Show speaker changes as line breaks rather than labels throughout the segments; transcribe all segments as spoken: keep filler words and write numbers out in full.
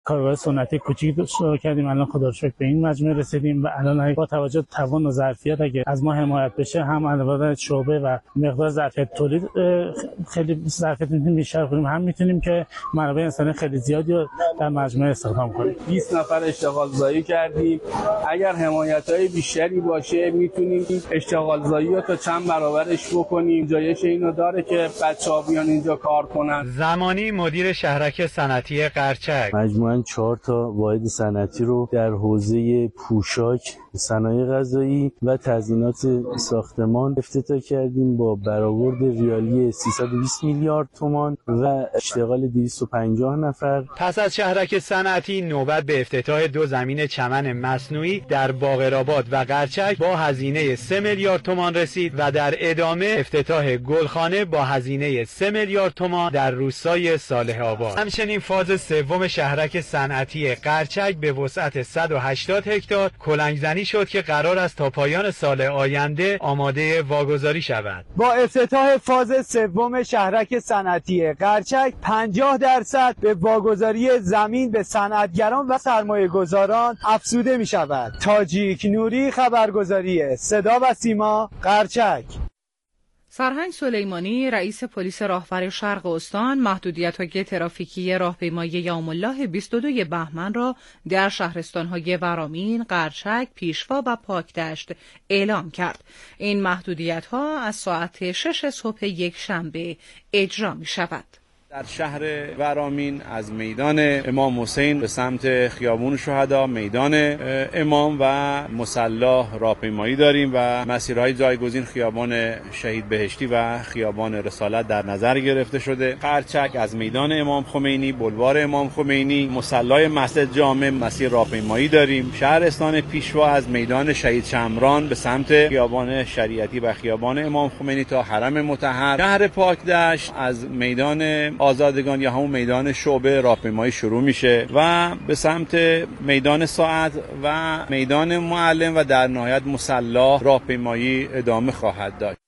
کارگاه سنتی کوچیک شروع کردیم. الان خدا رو شکر به این مجموعه رسیدیم و الان با توجه توان و ظرفیت اگه از ما حمایت بشه هم علاوه شعبه و مقدار ظرفیت تولید خیلی ظرفیت میتونیم بیشتر کنیم، هم میتونیم که منابع انسانی خیلی زیادی رو در مجموعه استخدام کنیم.
بیست نفر اشتغال زایی کردیم. اگر حمایت‌های بیشتری باشه میتونیم اشتغال زایی رو تا چند برابرش بکنیم. جایش اینو داره که بچه‌ها بیان اینجا کار کنن.
زمانی مدیر شهرک صنعتی قرچک
مجموعاً چهار تا واحد صنعتی رو در حوزه پوشاک، صنایع غذایی و تزیینات ساختمان افتتاح کردیم با برآورد ریالی سیصد و بیست میلیارد تومان و اشتغال دویست و پنجاه نفر.
پس از شهرک صنعتی نوبت به افتتاح دو زمین چمن مصنوعی در باقرآباد و قرچک با هزینه سه میلیارد تومان رسید و در ادامه افتتاح گلخانه با هزینه سه میلیارد تومان در روستای صالح آباد. همچنین فاز سوم شهرک صنعتی قرچک به وسعت صد و هشتاد هکتار کلنگزنی شد که قرار است تا پایان سال آینده آماده واگذاری شود.
با افتتاح فاز سوم شهرک صنعتی قرچک پنجاه درصد به واگذاری زمین به صنعتگران و سرمایه‌گذاران افزوده می شود. تاجیک نوری، خبرگزاری صدا و سیما، قرچک.
سرهنگ سلیمانی رئیس پلیس راهور شرق استان محدودیت‌های ترافیکی راهپیمایی یوم الله بیست و دو بهمن را در شهرستان‌های ورامین، قرچک، پیشوا و پاکدشت اعلام کرد. این محدودیت‌ها از ساعت شش صبح یک شنبه اجرا می‌شود.
در شهر ورامین از میدان امام حسین به سمت خیابون شهدا، میدان امام و مصلی راهپیمایی داریم و مسیرهای جایگزین خیابان شهید بهشتی و خیابان رسالت در نظر گرفته شده. قرچک از میدان امام خمینی، بلوار امام خمینی، مصلی مسجد جامع مسیر راهپیمایی داریم. شهرستان پیشوا از میدان شهید شمران به سمت خیابان شریعتی و خیابان امام خمینی تا حرم مطهر. شهر پاکدشت از میدان آزادگان یا همون میدان شعبه راهپیمایی شروع میشه و به سمت میدان ساعت و میدان معلم و در نهایت مصلی راهپیمایی ادامه خواهد داشت.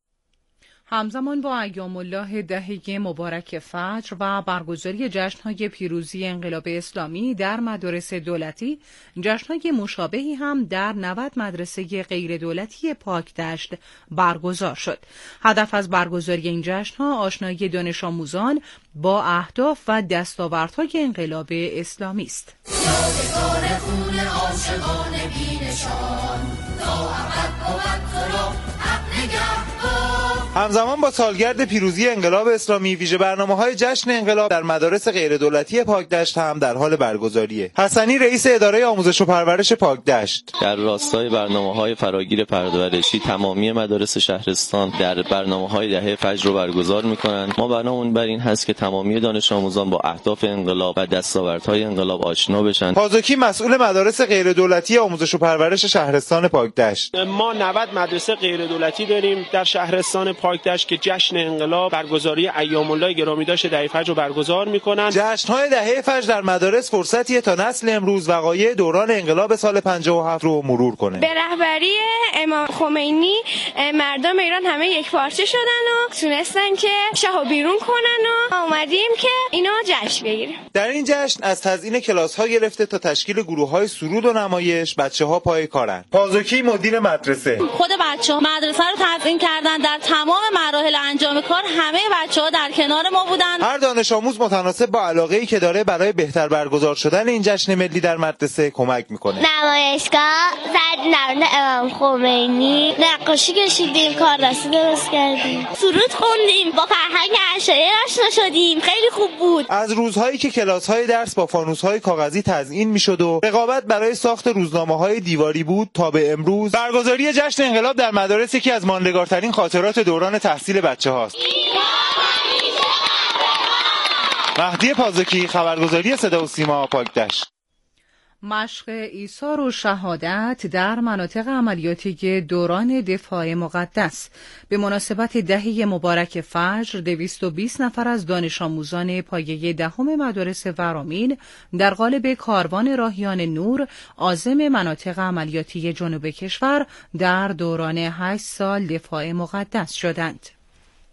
همزمان با ایام الله دهه مبارک فجر و برگزاری جشن‌های پیروزی انقلاب اسلامی در مدارس دولتی، جشن‌های مشابهی هم در نود مدرسه غیر دولتی پاکدشت برگزار شد. هدف از برگزاری این جشن‌ها آشنایی دانش آموزان با اهداف و دستاوردهای انقلاب اسلامی است.
یادگار خون عاشقان بی‌نشان، تا ابد بود تو را حق نگهدار.
همزمان با سالگرد پیروزی انقلاب اسلامی، ویژه برنامه‌های جشن انقلاب در مدارس غیر دولتی پاکدشت هم در حال برگزاریه. حسنی رئیس اداره آموزش و پرورش پاکدشت:
در راستای برنامه‌های فراگیر پرورشی تمامی مدارس شهرستان در برنامه‌های دهه فجر رو برگزار می‌کنند. ما برنامه‌مون بر این هست که تمامی دانش آموزان با اهداف انقلاب و دستاوردهای انقلاب آشنا بشن.
پازوکی مسئول مدارس غیر دولتی آموزش و پرورش شهرستان پاکدشت:
ما نود مدرسه غیر دولتی داریم در شهرستان پاکدشت که جشن انقلاب برگزاری ایام الله گرامی داشت دهه فجر رو برگزار می‌کنند.
جشن‌های دهه فجر در مدارس فرصتیه تا نسل امروز وقایع دوران انقلاب سال پنجاه و هفت رو مرور کنه.
به رهبری امام خمینی مردم ایران همه یکپارچه شدن و تونستن که شاه بیرون کنن و اومدیم که اینا جشن بگیریم.
در این جشن از تزیین کلاس‌ها گرفته تا تشکیل گروه‌های سرود و نمایش بچه‌ها پای کارن. پازوکی مدیر مدرسه:
خود بچه‌ها مدرسه رو تزیین کردن، در تمام مراحل انجام کار همه بچه‌ها در کنار ما بودن.
هر دانش آموز متناسب با علاقه‌ای که داره برای بهتر برگزار شدن این جشن ملی در مدرسه کمک میکنه.
نمایشگاه زدیم در مورد امام خمینی، نقاشی کشیدیم، کار دستی درست کردیم، سرود خوندیم، با فرهنگ عشایر آشنا شدیم، خیلی خوب بود.
از روزهایی که کلاس‌های درس با فانوس‌های کاغذی تزیین میشد و رقابت برای ساخت روزنامه‌های دیواری بود تا به امروز، برگزاری جشن انقلاب در مدارس یکی از ماندگارترین خاطرات دوران تحصیل بچه‌هاست. مهدی پازوکی، خبرگزاری صدا و سیما، پاکدشت.
مشق ایثار و شهادت در مناطق عملیاتی دوران دفاع مقدس. به مناسبت دهه مبارک فجر، دویست و بیست نفر از دانش آموزان پایه دهم مدارس ورامین در قالب کاروان راهیان نور عازم مناطق عملیاتی جنوب کشور در دوران هشت سال دفاع مقدس شدند.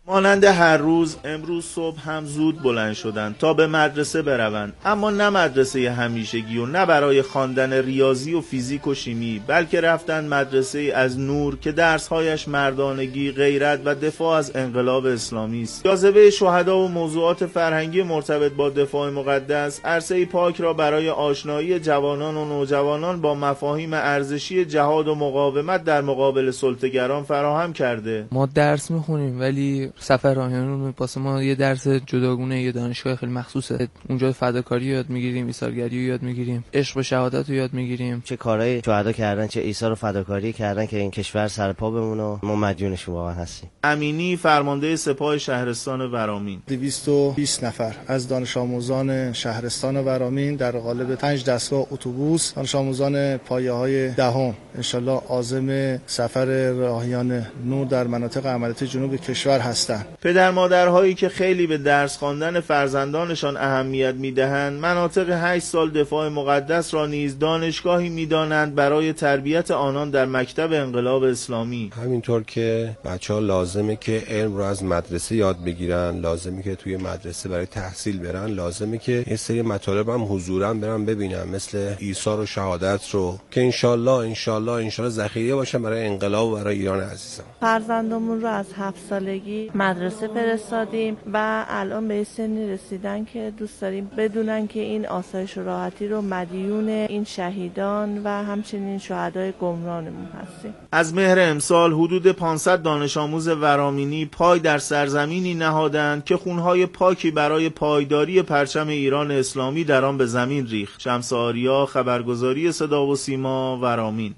مانند هر روز امروز صبح هم زود بلند شدند تا به مدرسه بروند، اما نه مدرسه همیشگی و نه برای خواندن ریاضی و فیزیک و شیمی، بلکه رفتند مدرسه از نور که درسهایش مردانگی، غیرت و دفاع از انقلاب اسلامی است. جاذبه شهدا و موضوعات فرهنگی مرتبط با دفاع مقدس عرصه پاک را برای آشنایی جوانان و نوجوانان با مفاهیم ارزشی جهاد و مقاومت در مقابل سلطه‌گران فراهم کرده.
ما درس میخونیم ولی سفر راهنمایی واسه ما یه درس جداگونه، یه دانشگاه خیلی مخصوصه. اونجا فداکاری یاد میگیریم، ایثارگری یاد میگیریم، عشق به شهادت رو یاد میگیریم.
چه کارهای شهدا کردن، چه ایثار و فداکاری کردن که این کشور سر پا بمونه. ما مدیونشون واقعا هستیم.
امینی فرمانده سپاه شهرستان ورامین:
دویست و بیست نفر از دانش آموزان شهرستان ورامین در قالب پنج دستگاه اتوبوس، دانش آموزان پایه‌های دهم ان شاءالله عازم سفر راهیان نور در مناطق عملیاتی جنوب کشور هستند.
پدر مادرهایی که خیلی به درس خواندن فرزندانشان اهمیت میدهند، مناطق هشت سال دفاع مقدس را نیز دانشگاهی میدانند برای تربیت آنان در مکتب انقلاب اسلامی.
همینطور که بچه‌ها لازمه که علم رو از مدرسه یاد بگیرن، لازمه که توی مدرسه برای تحصیل برن، لازمه که یه سری مطالب هم حضوراً برن ببینن، مثل ایثار و شهادت رو که انشالله انشالله انشالله ذخیره باشن برای انقلاب و برای ایران عزیزم.
فرزندمون رو از هفت سالگی مدرسه فرستادیم و الان به سنی رسیدن که دوست داریم بدونن که این آسایش و راحتی رو مدیون این شهیدان و همچنین شهدای گمرانمون هستیم.
از مهر امسال حدود پانصد دانش آموز ورامینی پای در سرزمینی نهادند که خونهای پاکی برای پایداری پرچم ایران اسلامی در آن به زمین ریخت. شمس آریا، خبرگزاری صدا و سیما، ورامین.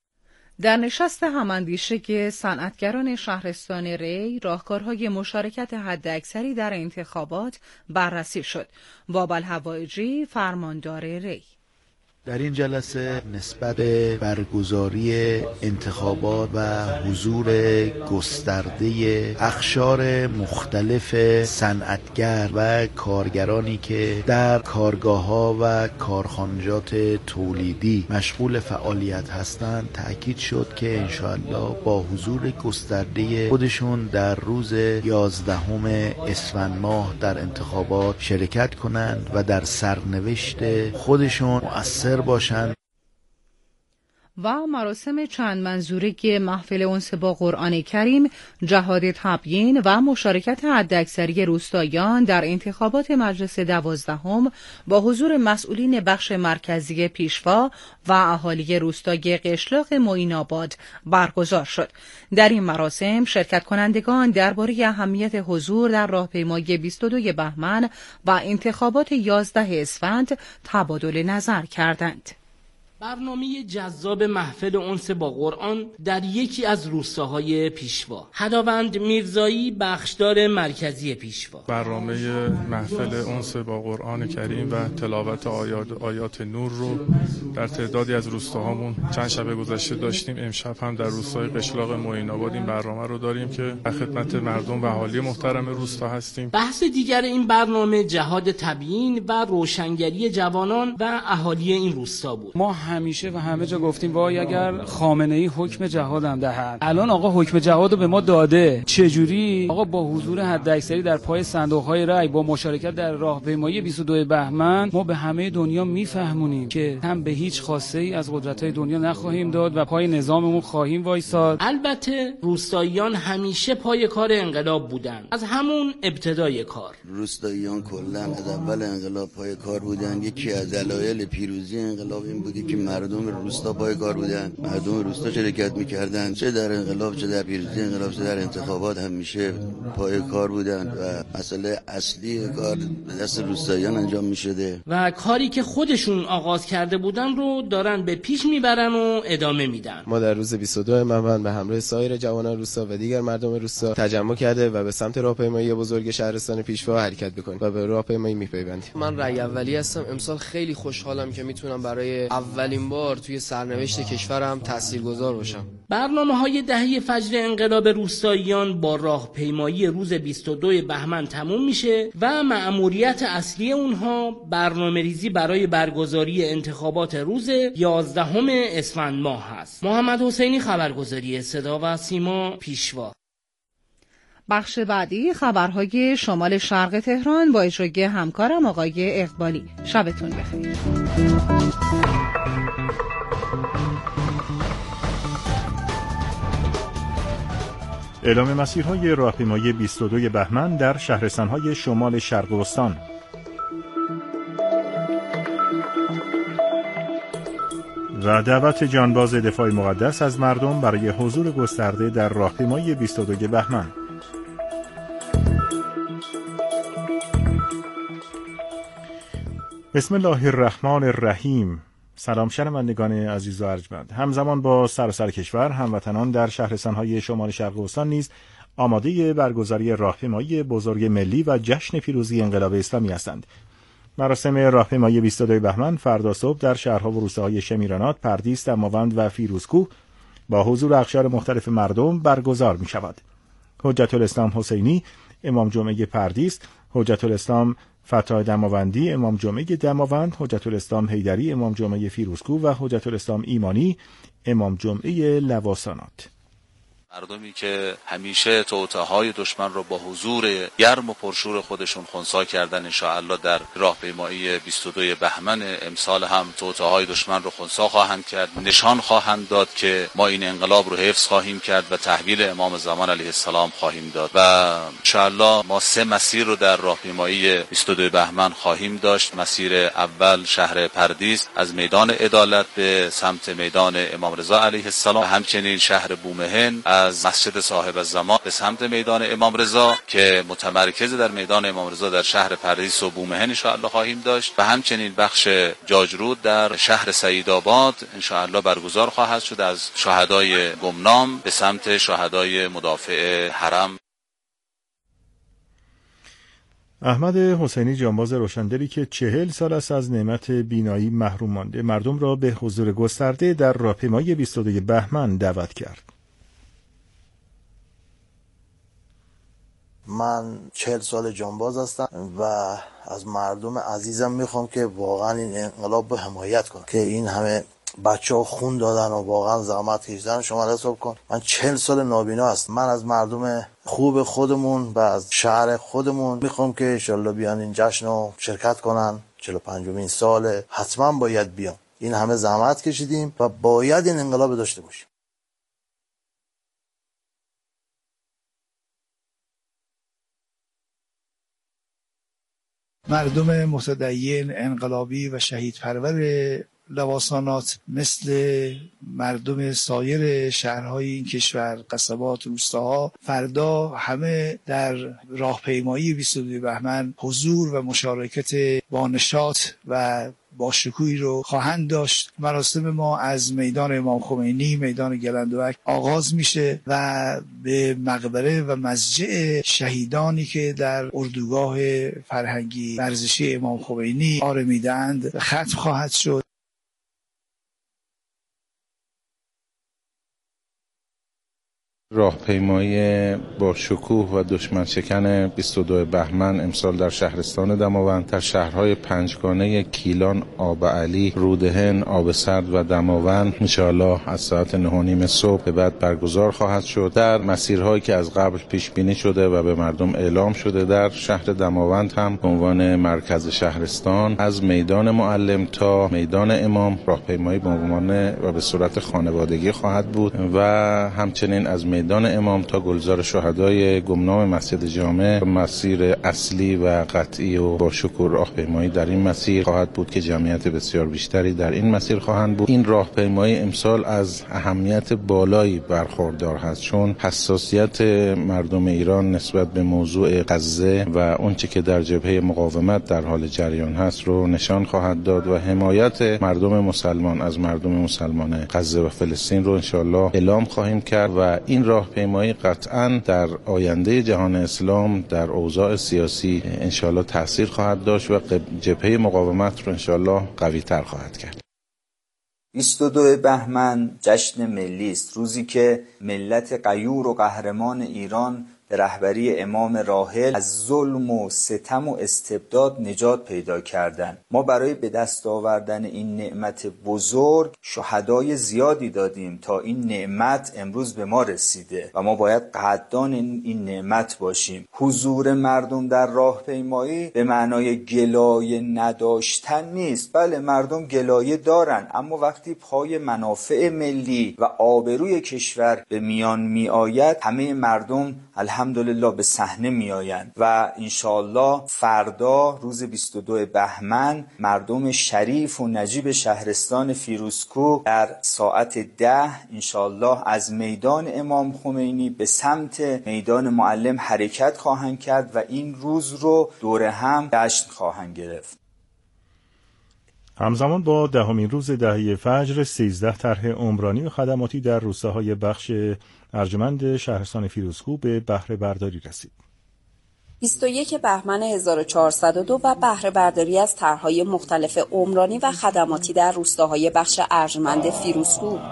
در نشست هماندیشگی صنعتگران شهرستان ری راهکارهای مشارکت حداکثری در انتخابات بررسی شد. بابل هوایجی، فرماندار ری:
در این جلسه نسبت به برگزاری انتخابات و حضور گسترده اقشار مختلف صنعتگر و کارگرانی که در کارگاه‌ها و کارخانجات تولیدی مشغول فعالیت هستند تأکید شد که انشاءالله با حضور گسترده خودشون در روز یازدهم اسفند ماه در انتخابات شرکت کنند و در سرنوشت خودشون مؤثر باشند.
و مراسم چند منظوره محفل انس با قرآن کریم، جهاد تبیین و مشارکت حداکثری روستاییان در انتخابات مجلس دوازدهم با حضور مسئولین بخش مرکزی پیشوا و اهالی روستای قشلاق معین‌آباد برگزار شد. در این مراسم شرکت کنندگان درباره اهمیت حضور در راهپیمایی بیست و دو بهمن و انتخابات یازده اسفند تبادل نظر کردند.
برنامه جذاب محفل انس با قرآن در یکی از روستاهای پیشوا. خداوند میرزایی، بخشدار مرکزی پیشوا.
برنامه محفل انس با قرآن کریم و تلاوت آیات, آیات نور رو در تعدادی از روستاهامون چند شب گذشته داشتیم. امشب هم در روستای قشلاق معین‌آباد این برنامه رو داریم که در خدمت مردم و اهالی محترم روستا هستیم.
بحث دیگر این برنامه جهاد تبیین و روشنگری جوانان و اهالی این روستا بود.
ما همیشه و همه جا گفتیم وای اگر خامنه‌ای حکم جهاد هم دهد. الان آقا حکم جهاد رو به ما داده. چجوری آقا با حضور حداکثری در پای صندوق‌های رای، با مشارکت در راهپیمایی بیست و دو بهمن، ما به همه دنیا میفهمونیم که هم به هیچ خواسته‌ای از قدرت‌های دنیا نخواهیم داد و پای نظاممون خواهیم وایساد.
البته روستاییان همیشه پای کار انقلاب بودن. از همون ابتدای کار
روستاییان کلاً از اول انقلاب پای کار بودن. یکی از دلایل پیروزی انقلاب این بودی که مردم روستا پای کار بودن، مردم روستا شرکت میکردن، چه در انقلاب چه در پیروزی انقلاب چه در انتخابات همیشه پای کار بودن و مسئله اصلی کار دست روستاییان انجام میشده
و کاری که خودشون آغاز کرده بودن رو دارن به پیش میبرن و ادامه میدن.
ما در روز بیست و دو بهمن به همراه سایر جوانان روستا و دیگر مردم روستا تجمع کرده و به سمت راهپیمایی بزرگ شهرستان پیشوا حرکت بکنیم و به راهپیمایی میپیوندیم.
من رأی اولی هستم. امسال خیلی خوشحالم که میتونم برای اولین بار توی سرنوشت کشورم تاثیرگذار باشم.
برنامه‌های دهه فجر انقلاب روستاییان با راهپیمایی روز بیست و دو بهمن تموم میشه و مأموریت اصلی اونها برنامه‌ریزی برای برگزاری انتخابات روز یازدهم اسفند ماه هست. محمد حسینی، خبرگزاری صدا و سیما، پیشوا.
بخش بعدی خبرهای شمال شرق تهران با اجرای همکارم آقای اقبالی. شبتون بخیر.
اعلام مسیرهای راهپیمایی بیست و دو بهمن در شهرستان‌های شمال شرق استان. و دعوت جانباز دفاع مقدس از مردم برای حضور گسترده در راهپیمایی بیست و دو بهمن. بسم الله الرحمن الرحیم. سلام شنوندگان عزیز و ارجمند. همزمان با سراسر کشور، هموطنان در شهرستان‌های شمال شرق استان نیز آماده برگزاری راهپیمایی بزرگ ملی و جشن پیروزی انقلاب اسلامی هستند. مراسم راهپیمایی بیست و دو بهمن فردا صبح در شهرها و روستاهای شمیرانات، پردیس، دماوند و فیروزکوه با حضور اقشار مختلف مردم برگزار می شود. حجت الاسلام حسینی، امام جمعه پردیس، حجت الاسلام فتای دماوندی، امام جمعه دماوند، حجت الاسلام حیدری، امام جمعه فیروزکوه و حجت الاسلام ایمانی، امام جمعه لواسانات.
مردمی که همیشه توطئه‌های دشمن را با حضور گرم و پرشور خودشون خنثی کردن، انشاءالله در راهپیمایی بیست و دو بهمن امسال هم توطئه‌های دشمن را خنثی خواهند کرد، نشان خواهند داد که ما این انقلاب رو حفظ خواهیم کرد و تحویل امام زمان علیه السلام خواهیم داد. و انشاءالله ما سه مسیر رو در راهپیمایی بیست و دو بهمن خواهیم داشت. مسیر اول شهر پردیس از میدان عدالت به سمت میدان امام رضا علیه السلام، همچنین شهر بومهن از مسجد صاحب الزمان به سمت میدان امام رضا که متمرکز در میدان امام رضا در شهر پردیس و بومهن ان شاء الله خواهیم داشت و همچنین بخش جاجرود در شهر سعیدآباد ان شاء الله برگزار خواهد شد از شهدای گمنام به سمت شهدای مدافع حرم.
احمد حسینی، جانباز روشندلی که چهل سال است از نعمت بینایی محروم مانده، مردم را به حضور گسترده در راهپیمایی بیست و دو بهمن دعوت کرد.
من چهل سال جانباز هستم و از مردم عزیزم میخوام که واقعا این انقلاب رو حمایت کنن که این همه بچه ها خون دادن و واقعا زحمت کشیدن. شما حساب کن من چهل سال نابینا هستم. من از مردم خوب خودمون و از شهر خودمون میخوام که انشالله بیان این جشن رو شرکت کنن. چهل و پنجمین سال حتما باید بیان. این همه زحمت کشیدیم و باید این انقلاب داشته باشیم.
مردم متدین انقلابی و شهید پرور لواسانات مثل مردم سایر شهرهای این کشور، قصبات، روستاها، فردا همه در راهپیمایی بیست و دو بهمن حضور و مشارکت با نشاط و با شکوهی رو خواهند داشت. مراسم ما از میدان امام خمینی، میدان گلندوک آغاز میشه و به مقبره و مضجع شهیدانی که در اردوگاه فرهنگی ورزشی امام خمینی آرمیدند ختم خواهد شد.
راهپیمایی با شکوه و دشمن شکن بیست و دو بهمن امسال در شهرستان دماوند در شهرهای پنجگانه کیلان، آب علی، رودهن، آب سرد و دماوند انشاءالله از ساعت نه و نیم صبح به بعد برگزار خواهد شد. در مسیرهایی که از قبل پیش بینی شده و به مردم اعلام شده، در شهر دماوند هم به عنوان مرکز شهرستان از میدان معلم تا میدان امام راهپیمایی به عنوان و به صورت خانوادگی خواهد بود و همچنین از میدان امام تا گلزار شهدای گمنام مسجد جامع مسیر اصلی و قطعی و با شکوه راهپیمایی در این مسیر خواهد بود که جمعیت بسیار بیشتری در این مسیر خواهند بود. این راهپیمایی امسال از اهمیت بالایی برخوردار هست چون حساسیت مردم ایران نسبت به موضوع غزه و اونچه که در جبهه مقاومت در حال جریان هست رو نشان خواهد داد و حمایت مردم مسلمان از مردم مسلمان غزه و فلسطین رو انشالله اعلام خواهیم کرد و این راهپیمایی قطعاً در آینده جهان اسلام در اوضاع سیاسی انشالله تأثیر خواهد داشت و جبهه مقاومت رو انشالله قوی تر خواهد کرد.
بیست و دو بهمن جشن ملی است، روزی که ملت غیور و قهرمان ایران
به رهبری امام راحل از ظلم و ستم و استبداد نجات پیدا کردند. ما برای به دست آوردن این نعمت بزرگ شهدای زیادی دادیم تا این نعمت امروز به ما رسیده و ما باید قدردان این نعمت باشیم. حضور مردم در راهپیمایی به معنای گلایه نداشتن نیست. بله مردم گلایه دارن، اما وقتی پای منافع ملی و آبروی کشور به میان می آید همه مردم الحمدلله به صحنه می آیند و انشاءالله فردا روز بیست و دو بهمن مردم شریف و نجیب شهرستان فیروزکوه در ساعت ده انشاءالله از میدان امام خمینی به سمت میدان معلم حرکت خواهند کرد و این روز رو دوره هم جشن خواهند گرفت.
همزمان با دهمین روز دهه فجر، سیزده طرح عمرانی و خدماتی در روستاهای بخش ارجمند شهرستان فیروزکوه به بهره برداری رسید.
بیست و یک بهمن هزار و چهارصد و دو و بهره برداری از طرح‌های مختلف عمرانی و خدماتی در روستاهای بخش ارجمند فیروزکوه.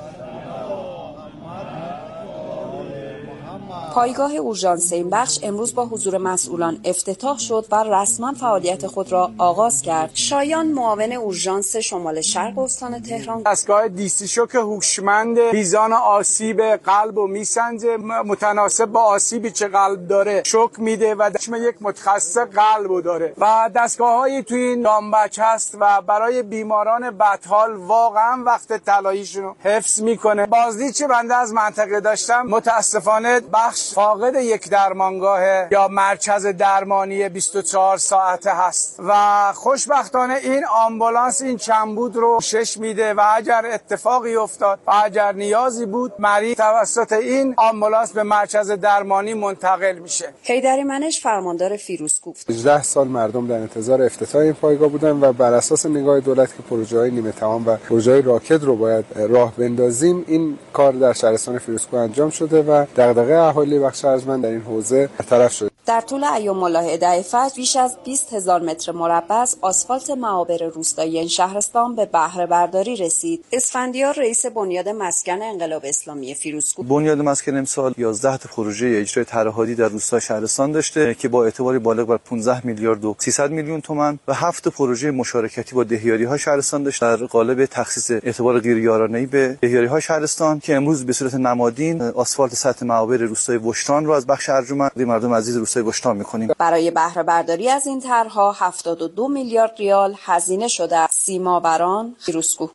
پایگاه اورژانس این بخش امروز با حضور مسئولان افتتاح شد و رسما فعالیت خود را آغاز کرد. شایان معاون اورژانس شمال شرق استان تهران:
دستگاه دیسی شوک هوشمند میزان آسیب قلب و میسنجه، متناسب با آسیبی که قلب داره شوک میده و چشم یک متخصص قلب داره و دستگاه‌هایی توی این دامبک هست و برای بیماران بدحال واقعا وقت طلاییشون رو حفظ میکنه. بازدید که بنده از منطقه داشتم متاسفانه بخش فاقد یک درمانگاه یا مرکز درمانی بیست و چهار ساعته هست و خوشبختانه این آمبولانس این کمبود رو شش میده و اگر اتفاقی افتاد و اگر نیازی بود مریض توسط این آمبولانس به مرکز درمانی منتقل میشه.
حیدری منش فرماندار فیروزکوه:
هجده سال مردم در انتظار افتتاح این پایگاه بودن و بر اساس نگاه دولت که پروژه‌های نیمه تمام و پروژه‌های راکد رو باید راه بندازیم، این کار در شهرستان فیروزکوه انجام شده و دغدغه اهالی بخش ارجمند در این حوزه برطرف شد.
در طول ایام الله ده فجر بیش از بیست هزار متر مربع از آسفالت معابر روستایی این شهرستان به بهره برداری رسید. اسفندیار رئیس بنیاد مسکن انقلاب اسلامی فیروزکوه:
بنیاد مسکن امسال یازده تا پروژه اجرای طرح هادی در روستای شهرستان داشته که با اعتباری بالغ بر پانزده میلیارد و سیصد میلیون تومان و هفت پروژه مشارکتی با دهیاری‌های شهرستان داشته در قالب تخصیص اعتبار غیریارانه‌ای به دهیاری‌های شهرستان که امروز به صورت نمادین آسفالت سطح معابر روستای وشتان رو از بخش ارجمند مردم عزیز روستای وشتان می‌کنیم.
برای بهره برداری از این طرح‌ها هفتاد و دو میلیارد ریال هزینه شده. سیماوران، فیروزکوه.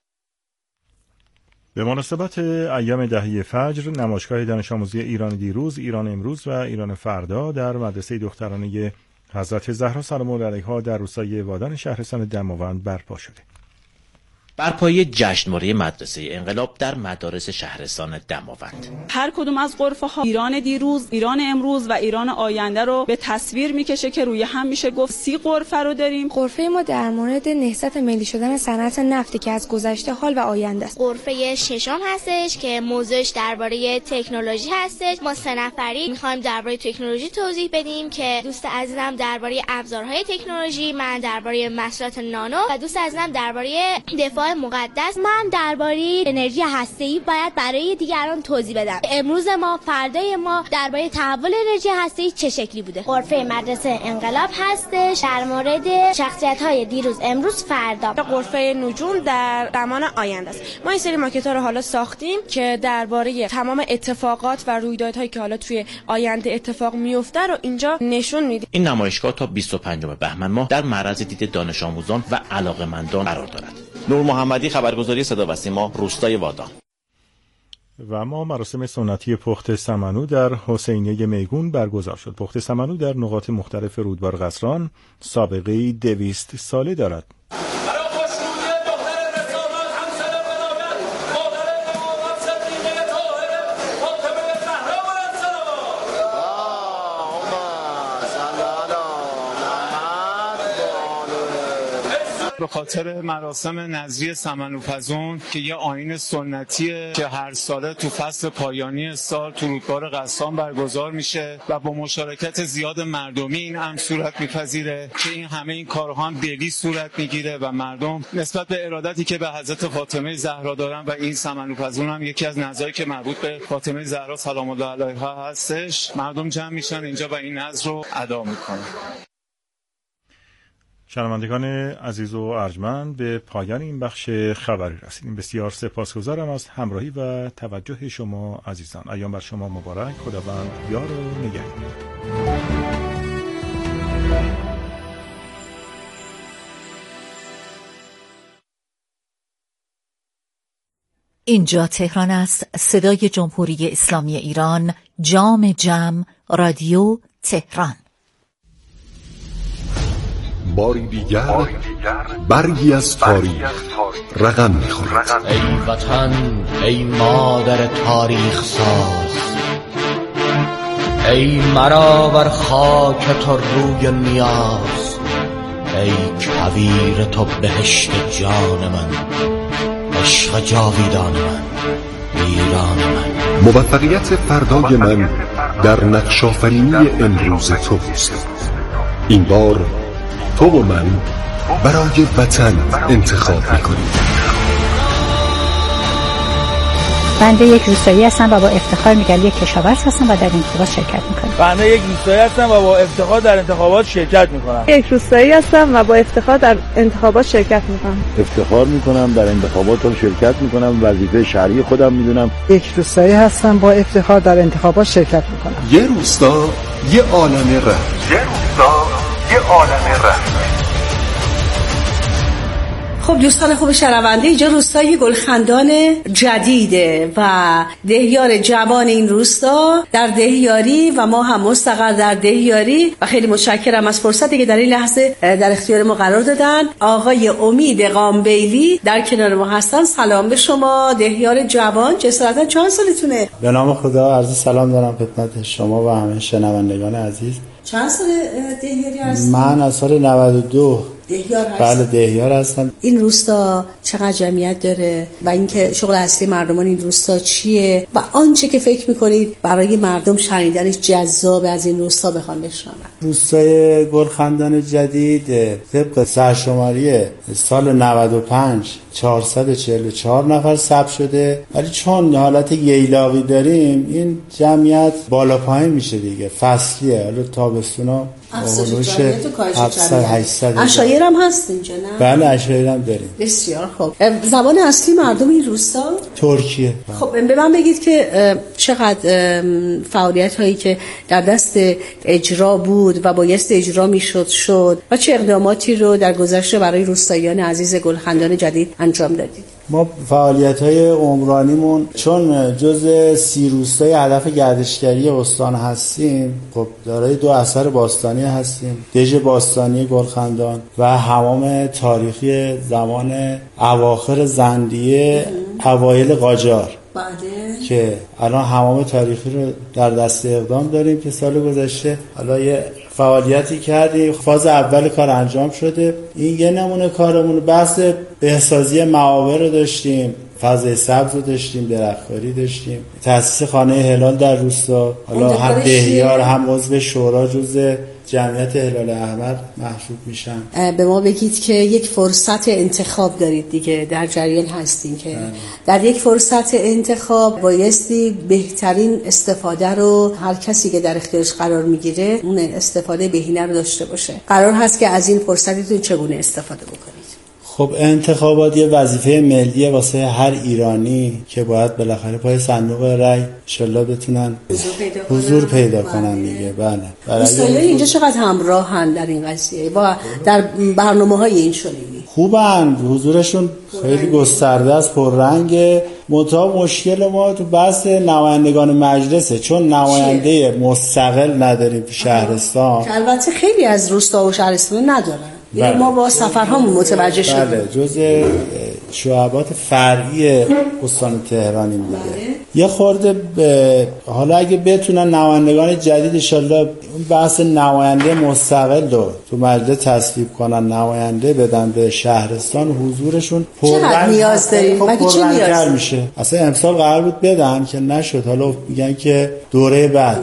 به مناسبت ایام دهه فجر، نمایشگاه دانش آموزی ایران دیروز، ایران امروز و ایران فردا در مدرسه دخترانه حضرت زهرا سلام الله علیها در روستای وادان شهرستان دماوند برپا شده.
برپایی جشنواره مدرسه انقلاب در مدارس شهرستان دماوند.
هر کدوم از غرفه ها ایران دیروز، ایران امروز و ایران آینده رو به تصویر میکشه که روی هم میشه گفت سی غرفه رو داریم.
غرفه ما در مورد نهضت ملی شدن صنعت نفتی که از گذشته، حال و آینده است.
غرفه ششم هستش که موضوعش درباره تکنولوژی هستش. ما سه نفری میخوایم درباره تکنولوژی توضیح بدیم که دوست عزیزم درباره ابزارهای تکنولوژی، من درباره محصولات نانو و دوست عزیزم درباره دفاع مقدس. من درباره انرژی هسته‌ای باید برای دیگران توضیح بدم. امروز ما، فردای ما درباره تحول انرژی هسته‌ای چه شکلی بوده. غرفه مدرسه انقلاب هستش در مورد شخصیت‌های دیروز، امروز، فردا.
غرفه نجوم در زمان آینده است. ما این سری ماکت‌ها رو حالا ساختیم که درباره تمام اتفاقات و رویدادهایی که حالا توی آینده اتفاق میفته رو اینجا نشون میدیم.
این نمایشگاه تا بیست و پنجم بهمن ماه در معرض دید دانش آموزان و علاقه‌مندان قرار دارد. نور محمدی، خبرگزاری صدا و سیما، روستای وادان.
و ما مراسم سنتی پخت سمنو در حسینیه میگون برگزار شد. پخت سمنو در نقاط مختلف رودبار قصران سابقه دویست ساله دارد.
به خاطر مراسم نذری سمنوپزون که یه آیین سنتیه که هر ساله تو فصل پایانی سال تو رودبار قصام برگزار میشه و با مشارکت زیاد مردمی این هم صورت میپذیره که این همه این کارها هم دلی صورت میگیره و مردم نسبت به ارادتی که به حضرت فاطمه زهرا دارن و این سمنوپزون هم یکی از نذری که مربوط به فاطمه زهرا سلام الله علیها هستش، مردم جمع میشن اینجا و این نذر رو ادا میکنن.
شنوندگان عزیز و ارجمند، به پایان این بخش خبری رسیدیم. بسیار سپاسگزارم از همراهی و توجه شما عزیزان. ایام بر شما مبارک. خداوند یار و نگهدار.
اینجا تهران است. صدای جمهوری اسلامی ایران، جام جم، رادیو تهران.
باری دیگر برگی از تاریخ رقم می‌خورد.
ای وطن، ای مادر تاریخ ساز، ای مرا بر خاک تو روی نیاز، ای کویر تو بهشت جان من، عشق جاویدان من، ایران من.
موفقیت فردای من در نقش آفرینی امروز توست. این بار تو و من برای وطن انتخاب میکنیم.
بنده یک روستایی هستم و با افتخار میگم یک کشاورز هستم و در انتخابات شرکت میکنم.
بنده یک روستایی هستم و با افتخار در انتخابات شرکت میکنم.
یک روستایی هستم و با افتخار در انتخابات شرکت میکنم.
افتخار میکنم در انتخابات رو شرکت میکنم، وظیفه شهری خودم میدونم.
یک روستایی هستم با افتخار در انتخابات شرکت میکنم.
یه روستا یه عالمه رنگ.
یه روستا یه عالمه رنگ.
خب دوستان خوب شنونده، اینجا روستای گلخندان جدیده و دهیار جوان این روستا در دهیاری و ما هم مستقر در دهیاری و خیلی متشکرم از فرصتی که در این لحظه در اختیار ما قرار دادن. آقای امید قامبیلی در کنار ما هستن. سلام به شما دهیار جوان، جسارتا چند سالتونه؟
به نام خدا عرض سلام دارم خدمت شما و همه شنوندگان عزیز.
چند سال دهیاری هستی؟
من از سال نود و دو
دهیار هستم.
بله دهیار هستم.
این روستا چقدر جمعیت داره و اینکه شغل اصلی مردمان این روستا چیه و آنچه که فکر میکنید برای مردم شنیدنش جذاب از این روستا بخوان بشنون؟
روستای گلخندان جدید طبق سرشماری سال نود و پنج چهارصد و چهل و چهار نفر ثبت شده، ولی چون حالت ییلاقی داریم این جمعیت بالا پایین میشه دیگه، فصلیه. حالا تابستونا
افزایش
هفتصد هشتصد.
عشایر هم هست اینجا نه؟
بله عشایر هم داریم.
بسیار خوب. زبان اصلی مردم این روستا
ترکیه.
خب به من بگید که چقدر فعالیت هایی که در دست اجرا بود و بایست اجرا میشد شد و چه اقداماتی رو در گذشته برای روستاییان عزیز گلخندان جدید انجام دادید؟
ما فعالیت‌های عمرانیمون چون جز سی روستای هدف گردشگری استان هستیم، خب دارای دو اثر باستانی هستیم، دژ باستانی گلخندان و حمام تاریخی زمان اواخر زندیه اوایل قاجار.
بعده
که الان حمام تاریخی رو در دست اقدام داریم که سال گذشته حالا یه فعالیتی کردیم، فاز اول کار انجام شده. این یه نمونه کارمون. بحث بهسازی معابر رو داشتیم، فضای سبز رو داشتیم، درختکاری داشتیم، تأسیس خانه هلال در روستا. حالا هم دهیار هم عضو شورا جزء جمعیت هلال احمر محسوب میشن.
به ما بگید که یک فرصت انتخاب دارید دیگه، در جریان هستین که در یک فرصت انتخاب بایستی بهترین استفاده رو هر کسی که در اختیارش قرار میگیره اون استفاده بهینه رو داشته باشه. قرار هست که از این فرصتتون چگونه استفاده بکنید؟
خب انتخابات یه وظیفه ملیه واسه هر ایرانی که باید بالاخره پای صندوق رای ان شاءالله بتونن حضور پیدا کنن دیگه. بله.
روستاییان اینجا چقدر همراهن در این قضیه با در برنامه‌های این شنیدی؟
خوبن، حضورشون خیلی گسترده است، پررنگه. منتها مشکل ما تو بحث نمایندگان مجلسه، چون نماینده مستقل نداریم تو شهرستان.
البته خیلی از روستا و شهرستان ندارن. بله. ما با سفرهامون متوجه شدیم.
بله، جزء شعبات فرعی استان تهرانیم دیگه. یه خورده به حالا اگه بتونن نمایندگان جدید ان شاءالله اون بحث نماینده مستقل رو تو مجلس تصویب کنن، نماینده بدن به شهرستان، حضورشون
چقدر نیاز داریم؟ مگه چی نیاز
میشه؟ اصلا امسال قرار بود بدن که نشد، حالا میگن که دوره بعد.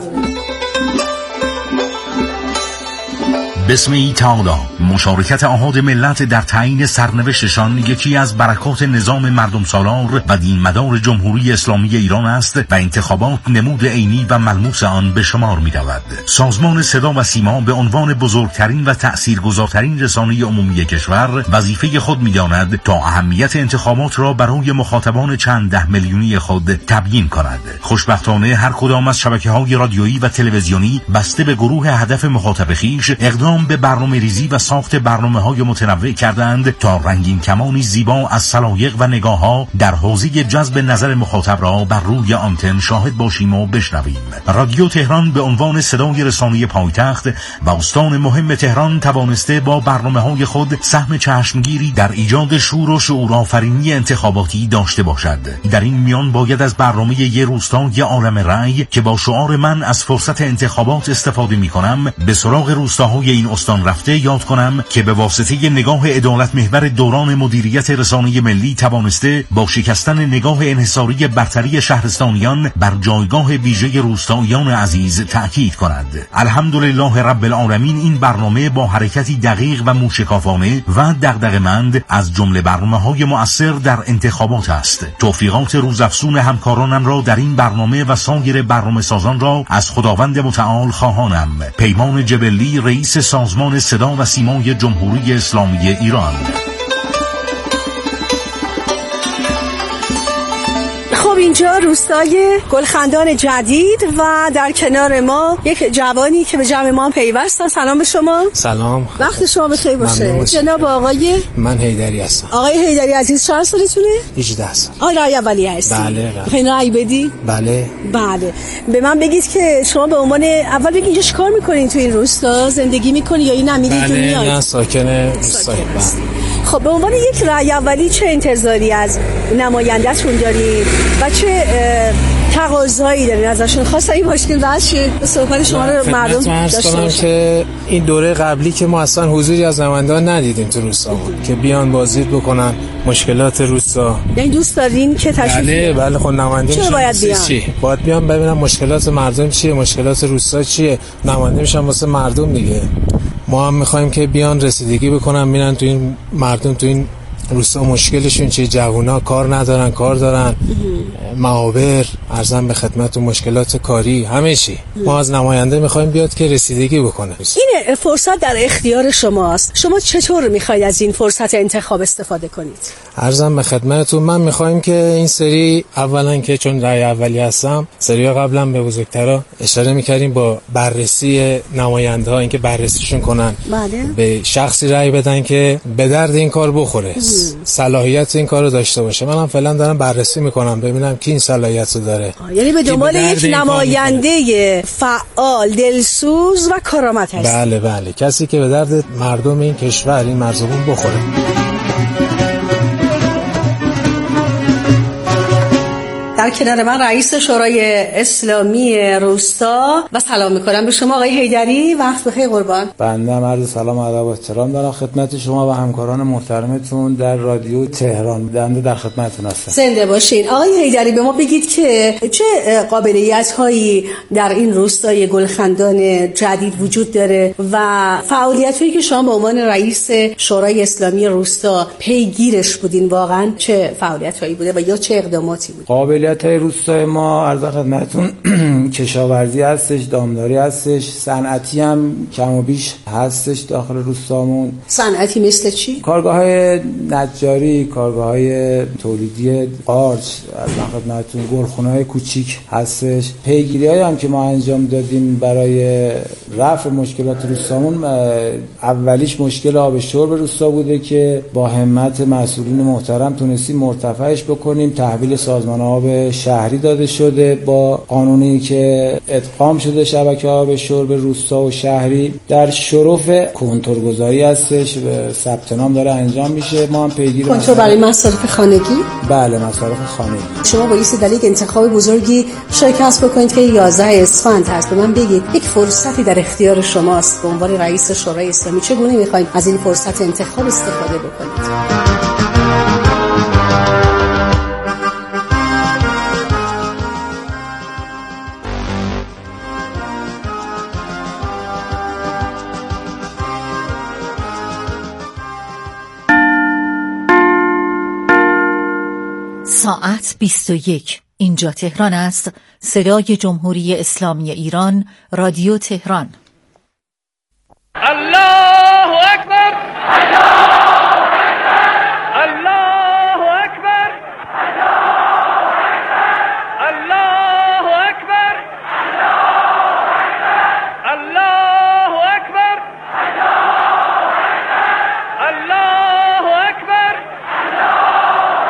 بسم تعالی مشارکت احاد ملت در تعیین سرنوشتشان یکی از برکات نظام مردم سالار و دین مدار جمهوری اسلامی ایران است و انتخابات نمود عینی و ملموس آن به شمار می رود. سازمان صدا و سیما به عنوان بزرگترین و تأثیرگذارترین رسانه عمومی کشور وظیفه خود می داند تا اهمیت انتخابات را برای مخاطبان چند ده میلیونی خود تبیین کند. خوشبختانه هر کدام از شبکه‌های رادیویی و تلویزیونی بسته به گروه هدف مخاطب خویش اقدام به برنامه ریزی و ساخت برنامه‌های متنوع کردند تا رنگین کمانی زیبا از سلایق و نگاه‌ها در حوزه جذب نظر مخاطب را بر روی آنتن شاهد باشیم و بشنویم. رادیو تهران به عنوان صدای رسانه پایتخت و استان مهم تهران توانسته با برنامه‌های خود سهم چشمگیری در ایجاد شور و شعورآفرینی انتخاباتی داشته باشد. در این میان باید از برنامه یه روستا یه عالم رأی که با شعار من از فرصت انتخابات استفاده می‌کنم به سراغ روستاهای این استان رفته یاد کنم که به واسطه نگاه عدالت محور دوران مدیریت رسانه ملی توانسته با شکستن نگاه انحصاری برتری شهرستانیان بر جایگاه ویژه روستاییان عزیز تأکید کند. الحمدلله رب العالمین این برنامه با حرکتی دقیق و موشکافانه و دغدغه‌مند از جمله برنامه‌های مؤثر در انتخابات است. توفیقات روزافزون همکارانم را در این برنامه و سایر برنامه‌سازان را از خداوند متعال خواهانم. پیمان جبلی، رئیس سازمان صدا و سیمای جمهوری اسلامی ایران.
خب اینجا روستای گلخندان جدید و در کنار ما یک جوانی که به جمع ما پیوستن. سلام به شما.
سلام،
وقت شما بخیر باشه. جناب آقای
من حیدری هستم.
آقای حیدری عزیز چند سالتونه؟
هجده سال.
آقای رای اولی هستی؟
بله.
میخواین رای بدی؟
بله.
بله. به من بگید که شما به عنوان اول بگید اینجا چیکار میکنین تو این روستا؟ زندگی میکنی یا این نمیدید
بله،
میاد؟
نه ساکن روستایی.
خب به عنوان یک رای اولی چه انتظاری از نماینده‌تون دارید و چه تقاضایی دارین ازشون؟ خواستم این مشکل بحث شه صحبت شما رو مردم داشته باشن
که این دوره قبلی که ما اصلا حضوری از نمایندگان ندیدیم تو روستا بود که بیان بازدید بکنن مشکلات روستا.
یعنی دوست دارین که تشریف
بله بله خب نماینده
چرا باید بیان؟
چی؟ باید بیان ببینن مشکلات مردم چیه، مشکلات روستا چیه، نماینده میشن واسه مردم دیگه. ما هم میخوایم که بیان رسیدگی بکنن، میرن تو این مردم تو این روستا مشکلشون چیه، جوونا کار ندارن، کار دارن، معابر، ارزم به خدمت، مشکلات کاری، همه چی. ما از نماینده میخوایم بیاد که رسیدگی بکنه.
این فرصت در اختیار شماست. شما چطور میخواید از این فرصت انتخاب استفاده کنید؟
ارزم به خدمتتون من میخوایم که این سری اولا که چون رای اولی هستم، سری قبلا به بزرگترا اشاره میکردیم با بررسی نماینده ها، اینکه بررسیشون کنن،
بله.
به شخصی رای بدن که به درد این کار بخوره، صلاحیت این کار رو داشته باشه. منم فعلا دارم بررسی میکنم ببینم کی این صلاحیت رو داره.
یعنی به دنبال یک نماینده فعال، دلسوز و کارآمد هست.
بله بله، کسی که به درد مردم این کشور، این مرزبون بخوره.
در کنار من رئیس شورای اسلامی روستا و سلام میکنم به شما آقای حیدری. وقت بخیر قربان.
بنده عرض سلام و ادب و احترام دارم خدمت شما و همکاران محترمتون در رادیو تهران. بنده در خدمتتون هستم.
زنده باشین. آقای حیدری به ما بگید که چه قابلیت‌هایی در این روستای گلخندان جدید وجود داره و فعالیت‌هایی که شما به عنوان رئیس شورای اسلامی روستا پیگیرش بودین واقعا چه فعالیت‌هایی بوده و یا چه اقداماتی بود؟
قابلیت های روستای ما عرض خدمتتون کشاورزی هستش، دامداری هستش، صنعتی هم کم و بیش هستش داخل روستامون.
صنعتی مثل چی؟
کارگاه های نجاری، کارگاه های تولیدی قارچ، عرض خدمتتون گلخونه های کوچیک هستش. پیگیری های هم که ما انجام دادیم برای رفع مشکلات روستامون، اولیش مشکل آب شرب روستا بوده که با همت مسئولین محترم تونستیم مرتفعش بکنیم، تحویل سازمان آب
شهری داده شده با قانونی که ادغام شده شبکه آب شرب روستا و شهری در شرف کنترل‌گذاری هستش و ثبت نام داره انجام میشه. ما هم پیگیر
کنترل برای مصارف خانگی.
بله مصارف خانگی.
شما باعث در یک انتخاب بزرگی شرکت بکنید که یازده اسفند هست. به من بگید یک فرصتی در اختیار شماست به عنوان رئیس شورای اسلامی، چگونه میخواید از این فرصت انتخاب استفاده بکنید؟
ساعت بیست و یک. اینجا تهران است. صدای جمهوری اسلامی ایران، رادیو تهران.
الله اکبر.